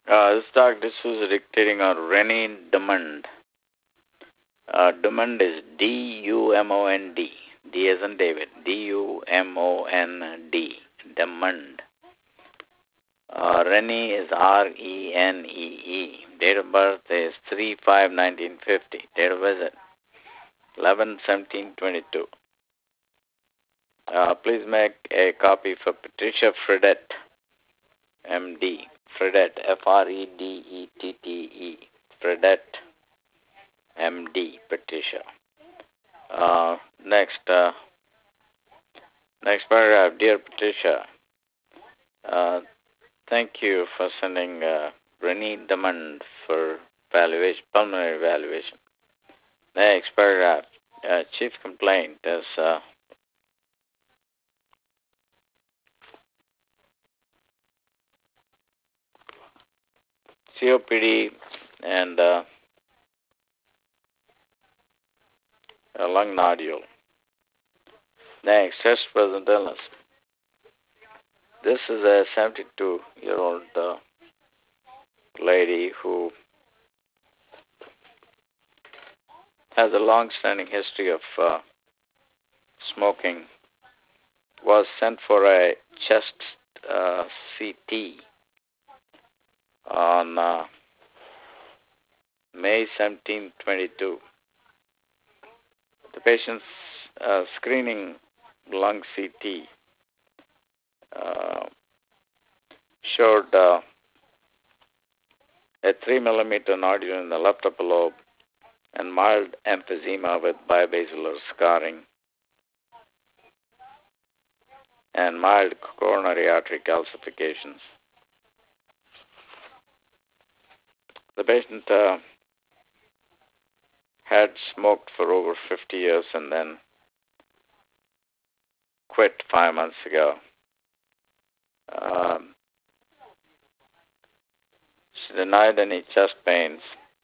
This was dictating on Rennie Dumond. Dumond is D-U-M-O-N-D. D as in David. D-U-M-O-N-D. Dumond. Rennie is R-E-N-E-E. Date of birth is 3/5/1950. Date of visit 11/17/22. Please make a copy for Patricia Fredette, M.D. Fredette, F-R-E-D-E-T-T-E. Fredette, M.D. Patricia. Next paragraph. Dear Patricia, thank you for sending Rennie Dumond for pulmonary evaluation. Next paragraph. Chief complaint is COPD and a lung nodule. Next, stress present illness. This is a 72-year-old lady who has a long-standing history of smoking. Was sent for a chest CT on May 17, 22. The patient's screening lung CT showed a 3 millimeter nodule in the left upper lobe and mild emphysema with bibasilar scarring and mild coronary artery calcifications. The patient had smoked for over 50 years and then quit 5 months ago. She denied any chest pains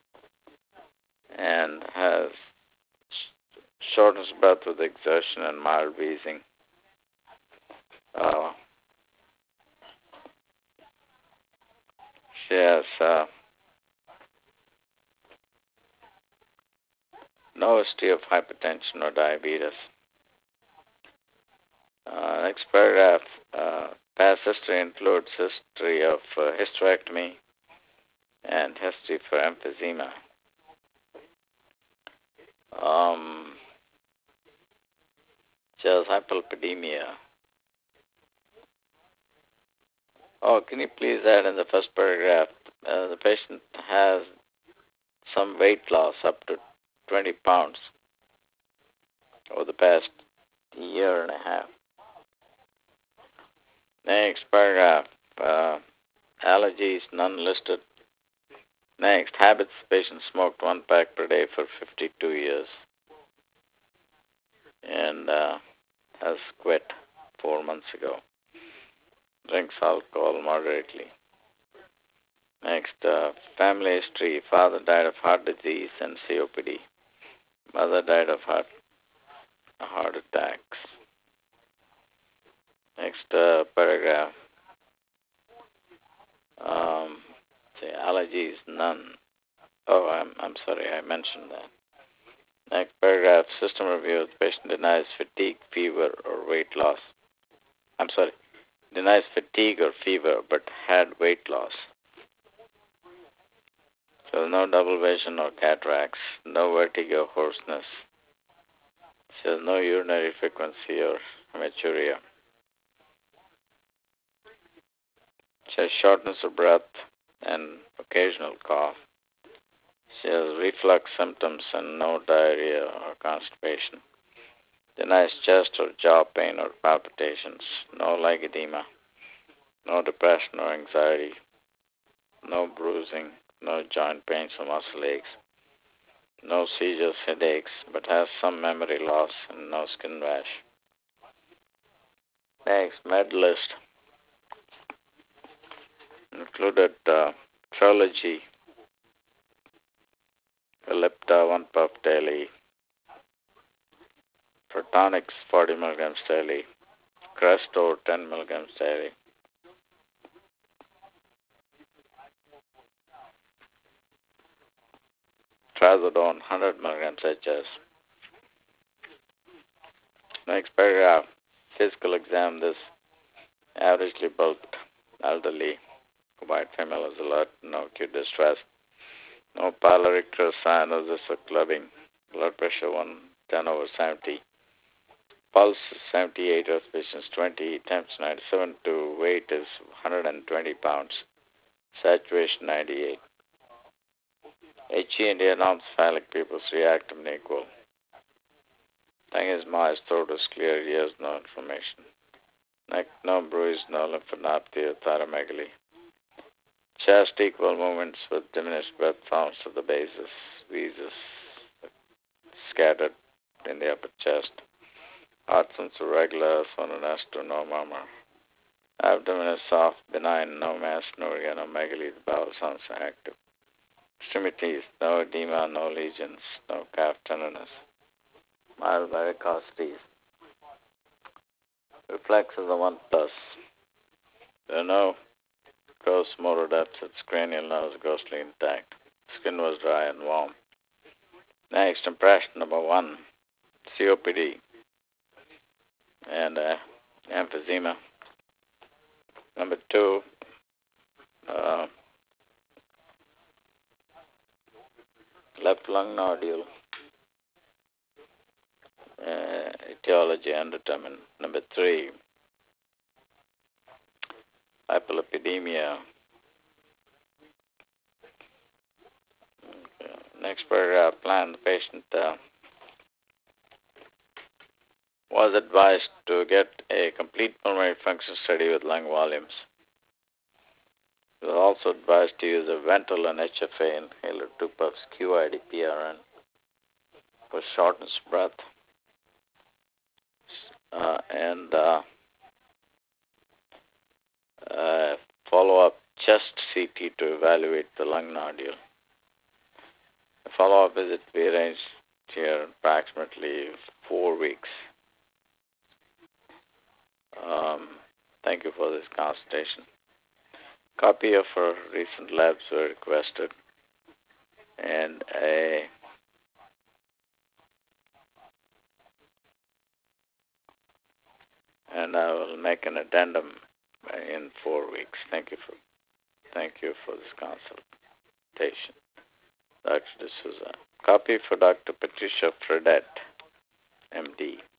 and has shortness of breath with exertion and mild wheezing. She has no history of hypertension or diabetes. Next paragraph. Past history includes history of hysterectomy and history for emphysema. She has hyperlipidemia. Oh, can you please add in the first paragraph, the patient has some weight loss up to 20 pounds over the past year and a half. Next paragraph, allergies, none listed. Next, habits, patient smoked 1 pack per day for 52 years and has quit 4 months ago. Drinks alcohol moderately. Next, family history. Father died of heart disease and COPD. Mother died of heart attacks. Next paragraph. Allergies, none. Oh, I'm sorry, I mentioned that. Next paragraph. System review. The patient denies fatigue, fever, or weight loss. I'm sorry. Denies fatigue or fever, but had weight loss. So no double vision or cataracts, no vertigo, hoarseness. She has no urinary frequency or hematuria. She has shortness of breath and occasional cough. She has reflux symptoms and no diarrhea or constipation. Denies chest or jaw pain or palpitations. No leg edema. No depression or anxiety. No bruising. No joint pains or muscle aches. No seizures, headaches, but has some memory loss and no skin rash. Next, med list. Included Trelegy, Ellipta 1 puff daily, Protonix 40 milligrams daily, Crestor 10 milligrams daily. trazodone 100 milligrams HS. Next paragraph. Physical exam. This averagely bulked elderly white female is alert, no acute distress, no pyloric cyanosis or clubbing, blood pressure 110/70, pulse 78, respiration 20, temps 97 to weight is 120 pounds, saturation 98. HE and anormophallic pupils react unequal. Thing is, my throat is clear, ears no inflammation. Neck no bruise, no lymphadenopathy or thyromegaly. Chest equal movements with diminished breath sounds at the bases, wheezes scattered in the upper chest. Heart sensor regular, sonorous to no murmur. Abdomen is soft, benign, no mass, no organomegaly, the bowel sounds active. Extremities, no edema, no lesions, no calf tenderness. Mild varicosities. Reflexes are 1+. There are no gross motor deficits, cranial nerves grossly intact. Skin was dry and warm. Next, impression number 1, COPD and emphysema. Number 2, left lung nodule, etiology undetermined. Number 3, hyperlipidemia. Okay. Next paragraph, plan. The patient was advised to get a complete pulmonary function study with lung volumes. He was also advised to use a Ventolin HFA inhaler, 2 puffs, QID PRN, for shortness of breath, and follow-up chest CT to evaluate the lung nodule. The follow-up visit we arranged here approximately 4 weeks. Thank you for this consultation. Copy of our recent labs were requested, and I will make an addendum in 4 weeks. Thank you for this consultation, Dr. D'Souza. Copy for Dr. Patricia Fredette, MD.